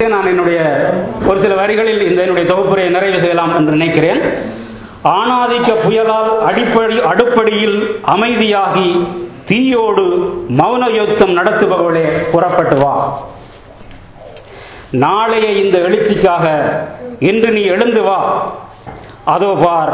நான் என்னுடைய ஒரு சில வரிகளில் என்னுடைய தொகுப்புரையை நிறைவு செய்யலாம் என்று நினைக்கிறேன். ஆணாதிக்க புயலால் அடுப்படியில் அமைதியாகி தீயோடு மௌன யுத்தம் நடத்துபவர்களே புறப்பட்டு வா. நாளைய இந்த எழுச்சிக்காக இன்று நீ எழுந்து வா. அதோ பார்,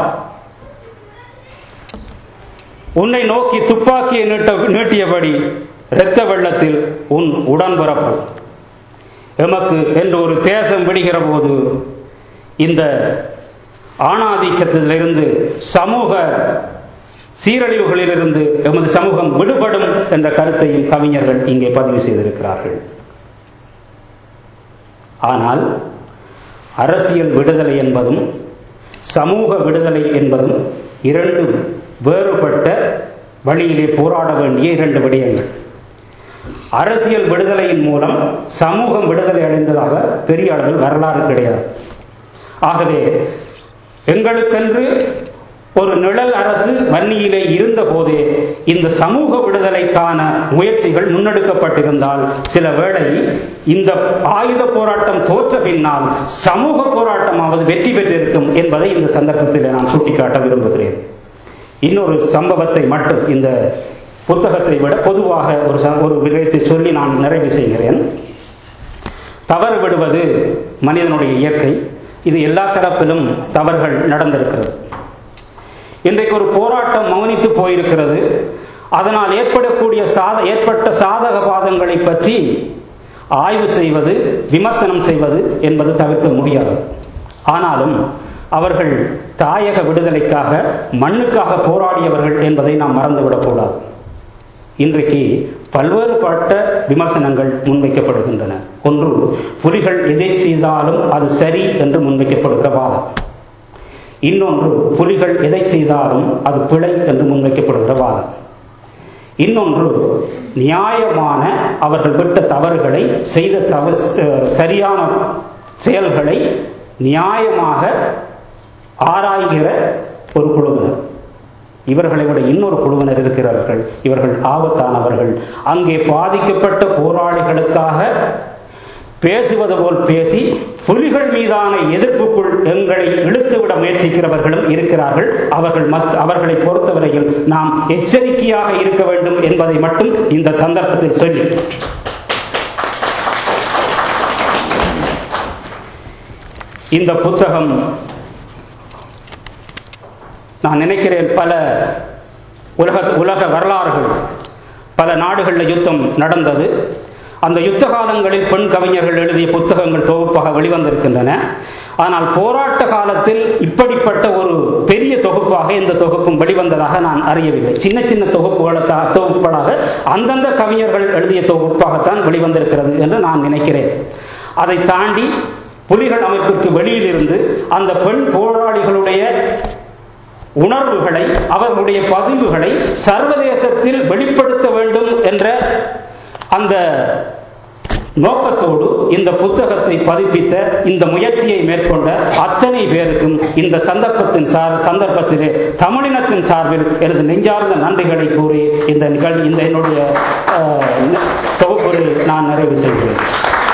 உன்னை நோக்கி துப்பாக்கியை நீட்டியபடி இரத்த வெள்ளத்தில் உன் உடன்பிறப்பு. எமக்கு என்று ஒரு தேசம் விடுகிற போது இந்த ஆணாதிக்கத்திலிருந்து சமூக சீரழிவுகளிலிருந்து எமது சமூகம் விடுபடும் என்ற கருத்தையும் கவிஞர்கள் இங்கே பதிவு செய்திருக்கிறார்கள். ஆனால் அரசியல் விடுதலை என்பதும் சமூக விடுதலை என்பதும் இரண்டு வேறுபட்ட வழியிலே போராட வேண்டிய இரண்டு விடயங்கள். அரசியல் விடுதலையின் மூலம் சமூகம் விடுதலை அடைந்ததாக பெரிய அளவில் வரலாறு கிடையாது. ஆகவே எங்களுக்கென்று ஒரு நிழல் அரசு வன்னியிலே இருந்த போதே இந்த சமூக விடுதலைக்கான முயற்சிகள் முன்னெடுக்கப்பட்டிருந்தால் சில வேளை இந்த ஆயுத போராட்டம் தோற்ற பின்னால் சமூக போராட்டமாவது வெற்றி பெற்றிருக்கும் என்பதை இந்த சந்தர்ப்பத்தில் நான் சுட்டிக்காட்ட விரும்புகிறேன். இன்னொரு சம்பவத்தை மட்டும் இந்த புத்தகத்தை விட பொதுவாக ஒரு விடயத்தை சொல்லி நான் நிறைவு செய்கிறேன். தவறு விடுவது மனிதனுடைய இயற்கை. இது எல்லா தரப்பிலும் தவறுகள் நடந்திருக்கிறது. இன்றைக்கு ஒரு போராட்டம் மௌனித்து போயிருக்கிறது. அதனால் ஏற்பட்ட சாதக பாதங்களை பற்றி ஆய்வு செய்வது, விமர்சனம் செய்வது என்பது தவிர்க்க முடியாது. ஆனாலும் அவர்கள் தாயக விடுதலைக்காக மண்ணுக்காக போராடியவர்கள் என்பதை நாம் மறந்துவிடக்கூடாது. இன்றைக்கு பல்வேறுபட்ட விமர்சனங்கள் முன்வைக்கப்படுகின்றன. ஒன்று, புலிகள் எதை செய்தாலும் அது சரி என்று முன்வைக்கப்படுகிற வாதம். இன்னொன்று, புலிகள் எதை செய்தாலும் அது பிழை என்று முன்வைக்கப்படுகிற வாதம். இன்னொன்று, நியாயமான அவர்கள் விட்ட தவறுகளை சரியான செயல்களை நியாயமாக ஆராய்கிற ஒரு குழுவினர். இவர்களை விட இன்னொரு குழுவினர் இருக்கிறார்கள். இவர்கள் ஆபத்தானவர்கள். அங்கே பாதிக்கப்பட்ட போராளிகளுக்காக பேசுவது போல் பேசி புலிகள் மீதான எதிர்ப்புக்குள் எங்களை இழுத்துவிட முயற்சிக்கிறவர்களும் இருக்கிறார்கள். அவர்களை பொறுத்தவரையில் நாம் எச்சரிக்கையாக இருக்க வேண்டும் என்பதை மட்டும் இந்த சந்தர்ப்பத்தில் சொல்லி, இந்த புத்தகம் நான் நினைக்கிறேன் பல உலக வரலாறுகள், பல நாடுகளில் யுத்தம் நடந்தது. அந்த யுத்த காலங்களில் பெண் கவிஞர்கள் எழுதிய புத்தகங்கள் தொகுப்பாக வெளிவந்திருக்கின்றன. ஆனால் போராட்ட காலத்தில் இப்படிப்பட்ட ஒரு பெரிய தொகுப்பாக இந்த தொகுப்பும் வெளிவந்ததாக நான் அறியவில்லை. சின்ன சின்ன தொகுப்புகளாக அந்தந்த கவிஞர்கள் எழுதிய தொகுப்பாகத்தான் வெளிவந்திருக்கிறது என்று நான் நினைக்கிறேன். அதை தாண்டி புலிகள் அமைப்பிற்கு வெளியிலிருந்து அந்த பெண் போராளிகளுடைய உணர்வுகளை, அவர்களுடைய பதிவுகளை சர்வதேசத்தில் வெளிப்படுத்த வேண்டும் என்ற அந்த நோக்கத்தோடு இந்த புத்தகத்தை பதிப்பித்த, இந்த முயற்சியை மேற்கொண்ட அத்தனை பேருக்கும் இந்த சந்தர்ப்பத்திலே தமிழினத்தின் சார்பில் எனது நெஞ்சார்ந்த நன்றிகளை கூறி இந்த என்னுடைய தொகுப்புரை நான் நிறைவு செய்கிறேன்.